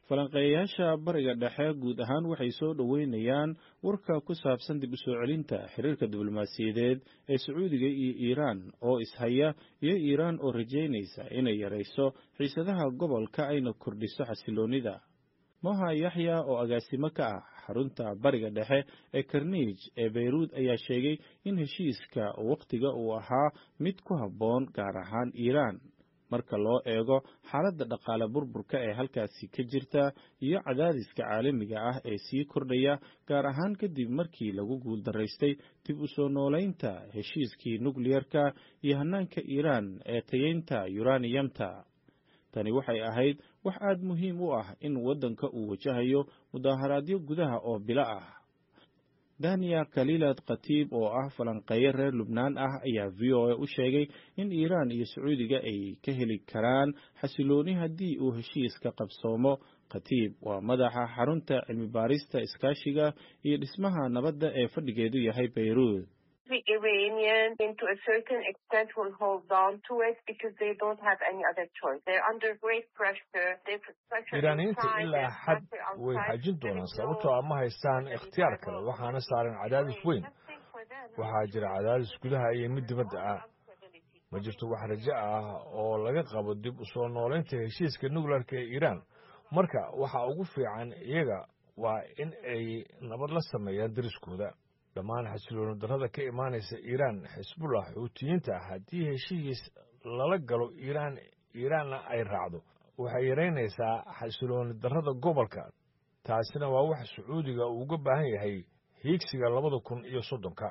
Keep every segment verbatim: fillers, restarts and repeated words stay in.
falanqeeyayaasha bariga dhexe guud ahaan waxay soo dhoweynayaan warka ku saabsan dib u soo celinta xiriirka diblomaasiyadeed ee Sacuudiga iyo Iiraan oo ishaya iyo Iiraan oo rajaynaysa inay yarayso xiisadaha gobolka ayna kordhiso xasiloonida. Moha Yaxya oo agaasimo ka ah xarunta bariga dhexe ee Karnij ee Beirut ayaa sheegay in heshiiska waqtiga uu ahaa mid ku habboon gaar ahaan Iiraan marka loo eego xaaladda dhaqaale burburka ee halkaasi ka jirta iyo cadaadiska caalamiga ah ee sii kordhaya gaar ahaan kadib markii lagu guuldaraystay dib u soo noolaynta heshiiskii nukliyarka iyo hannaanka Iiraan ee tayeynta yuraniyamta. Tani waxay ahayd wax aad muhiim u ah in waddanka uu wajahayo mudaharaadyo gudaha oo bilo ah. Dania Khalilad Khatib oo ah falanqeeye reer Lubnaan ah ayaa V O A u sheegay in Iiraan iyo Sacuudiga ay ka heli karaan xasilooni haddii uu heshiiska qabsoomo. Khatib waa madaxa xarunta cilmi baarista iskaashiga iyo dhismaha nabadda ee fadhigeedu yahay Beirut. The Iranians, to a certain extent, will hold on to it because they don't have any other choice. They're under great pressure. They pressure Iraniyiinta ilaa xad way xajin doonaan sababtoo ah ma haystaan ikhtiyaar kale waxaana saaran cadaadis weyn. Waxaa jira cadaadis gudaha iyo mid dibadda ah. Ma jirto wax rajo ah oo laga qabo dib u soo noolaynta heshiiska nukleerka ee Iiraan. Marka waxa ugu fiican iyaga waa in ay nabad la sameeyaan deriskooda. dhammaan xasilooni darrada ka imaanaysa Iiraan Xisbullah Xuutiyiinta haddii heshiis lala galo Iiraan Iiraanna ay raacdo waxay yareynaysaa xasilooni darrada gobolka. taasina waa wax Sacuudiga uu uga baahan yahay hiigsiga labada kun iyo soddonka.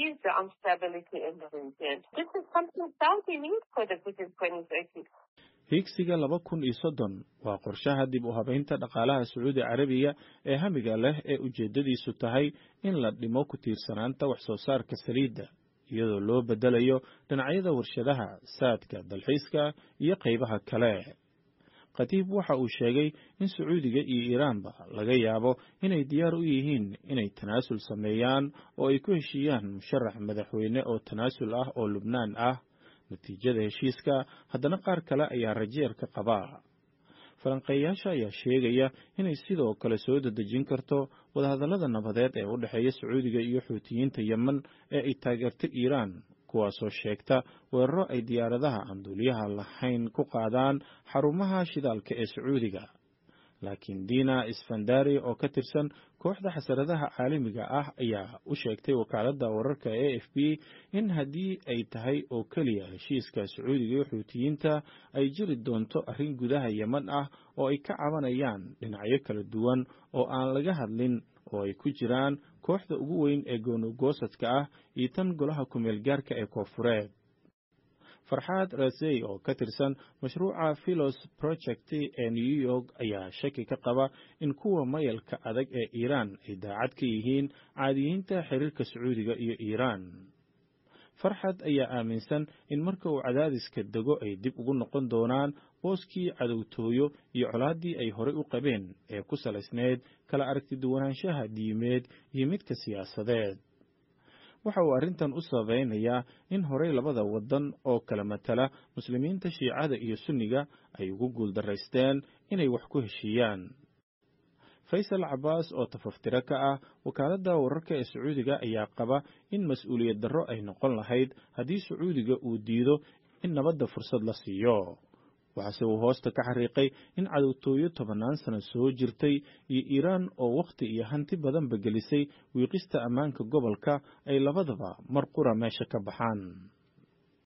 hiigsiga laba kun iyo soddon waa qorshaha dib u habaynta dhaqaalaha Sacuudi Carabiga ee hamiga leh ee ujeedadiisu tahay in la dhimo ku tiirsanaanta wax soo saarka saliidda iyadoo loo bedelayo dhinacyada warshadaha, saadka, dalxiiska iyo qaybaha kale. Khatib waxa uu sheegay in Sacuudiga iyo Iiraanba laga yaabo inay diyaar u yihiin inay tanaasul sameeyaan oo ay ku heshiiyaan musharax madaxweyne oo tanaasul ah oo Lubnaan ah. natiijada heshiiska haddana qaar kale ayaa rajeer ka qaba. falanqeeyaasha ayaa sheegaya inay sidoo kale soo dedejin karto wadahadallada nabadeed ee u dhexeeya Sacuudiga iyo Xuutiyiinta Yemen ee ay taageerto Iiraan kuwaasoo sheegta weeraro ay diyaaradaha aan duuliyaha lahayn ku qaadaan xarumaha shidaalka ee Sacuudiga. laakiin Dina Isfandari oo ka tirsan kooxda xasaradaha caalamiga ah ayaa u sheegtay wakaaladda wararka A F P in haddii ay tahay oo keliya heshiiska Sacuudiga iyo Xuutiyiinta ay jiri doonto arrin gudaha Yemen ah oo ay ka cabanayaan dhinacyo kala duwan oo aan laga hadlin oo ay ku jiraan kooxda ugu weyn ee goonogoosadka ah iyo tan golaha kumeel gaarka ee Koonfureed. Farxad Razey oo ka tirsan mashruuca Philos Project ee New York ayaa shaki ka qaba in kuwa mayalka adag ee Iiraan ay daacad ka yihiin caadiyiinta xiriirka Sacuudiga iyo Iiraan. Farxad ayaa aaminsan in marka uu cadaadiska dego ay dib ugu noqon doonaan booskii cadowtooyo iyo colaaddii ay horey u qabeen ee ku salaysneed kala aragti duwanaanshaha diimeed iyo midka siyaasadeed. waxa uu arrintan u sabaynayaa in horey labada waddan oo kala matala muslimiinta Shiicada iyo Sunniga ay ugu guuldaraysteen inay wax ku heshiiyaan. Faysal Abbas oo tafaftira ka ah wakaaladda wararka ee Sacuudiga ayaa qaba in mas'uuliyad darro ay noqon lahayd haddii Sacuudiga uu diido in nabadda fursad la siiyo. waxaase uu hoosta ka xariiqay in cadowtooyo tobannaan sano soo jirtay iyo Iiraan oo wakhti iyo hanti badanba gelisay wiiqista ammaanka gobolka ay labadaba mar qura meesha ka baxaan.